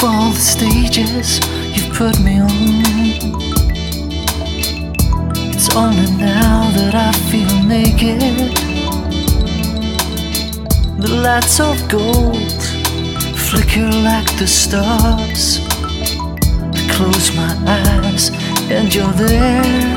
of all the stages you've put me on. It's only now that I feel naked. The lights of gold flicker like the stars. I close my eyes and you're there.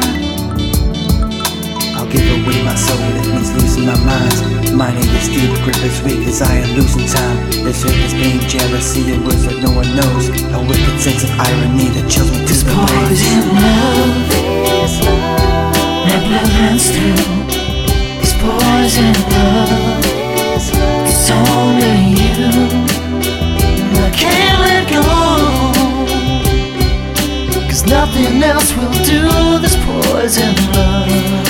I'll give away my soul, it means losing my mind. Minding this deep grip is weak as I am losing time. This hurt, this pain, jealousy, and words that no one knows. A wicked sense of irony that chills me to This the bones. poison love, my blood runs through. This poison love, it's only you. And I can't let go, 'cause nothing else will do. This poison love.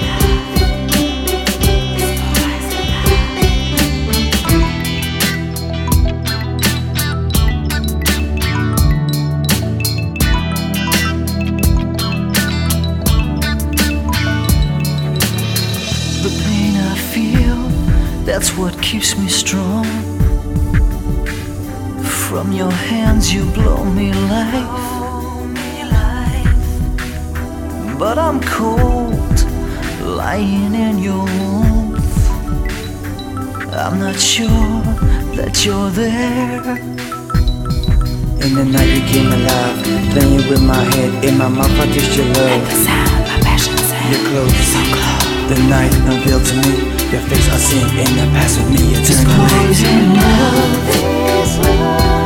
The pain I feel, that's what keeps me strong. From your hands you blow me life, but I'm cold, lying in your warmth. I'm not sure that you're there. In the night you came alive, playing with my head. In my mouth I taste your love. The sound, my passion said, You're close, so close. the night unveiled to me. Your face I see in the past with me eternally. Poison love,